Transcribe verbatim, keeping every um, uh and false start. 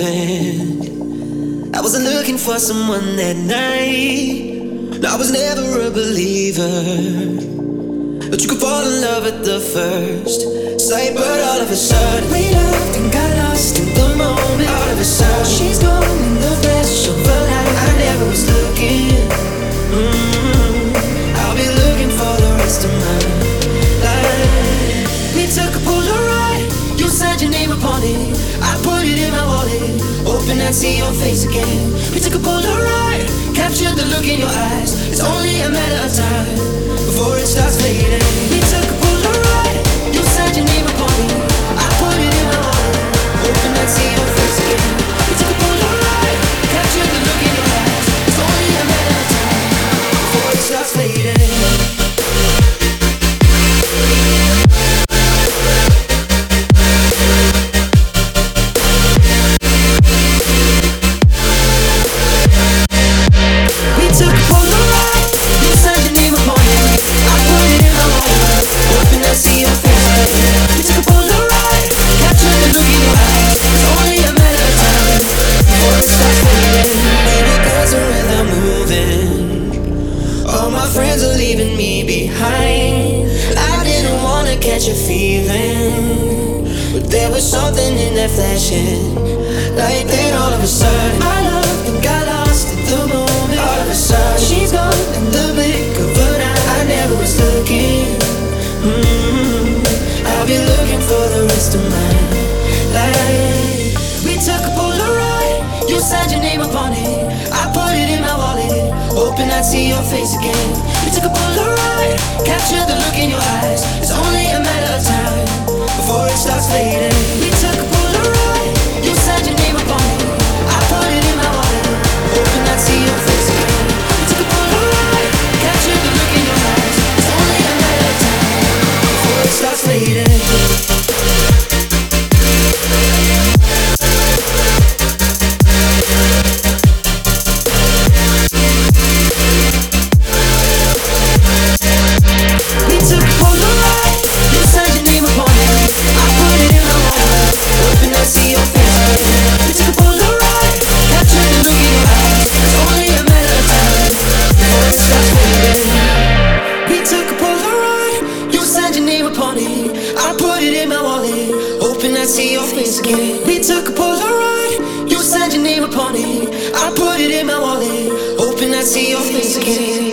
moving. I wasn't looking for someone that night. No, I was never a believer, but you could fall in love at the first sight. But all of a sudden we loved and got lost in the moment. All of a sudden she's gone in the flash of a light. I never was looking. mm-hmm. I'll be looking for the rest of my life. We took a Polaroid, you signed your name upon it. I put it in my wallet, hoping I'd see your face again. We took a Polaroid, captured the look in your eyes. It's only a matter of time before it starts fading. We took a Polaroid, you signed your name upon it. I put it in my wallet, hoping I'd see your face again. We took a Polaroid, captured the look in your eyes. It's only a matter of time before it starts fading. Catch a feeling, but there was something in that flashing light. Then all of a sudden I loved and got lost in the moment. All of a sudden she's gone in the blink of an eye. I never was looking. mm-hmm. I'll be looking for the rest of my life. We took a Polaroid, you signed your name upon it. I put it in my wallet, hoping I'd see your face again. We took a Polaroid, captured the look in your eyes. It's only a matter of time before it starts fading. We took a Polaroid, you signed your name upon it. I put it in my wallet, hoping I'd see your face again. We took a Polaroid, captured the look in your eyes. It's only a matter of time before it starts fading. See your face again. We took a Polaroid, you signed your name upon it. I put it in my wallet, hoping I'd see your face again.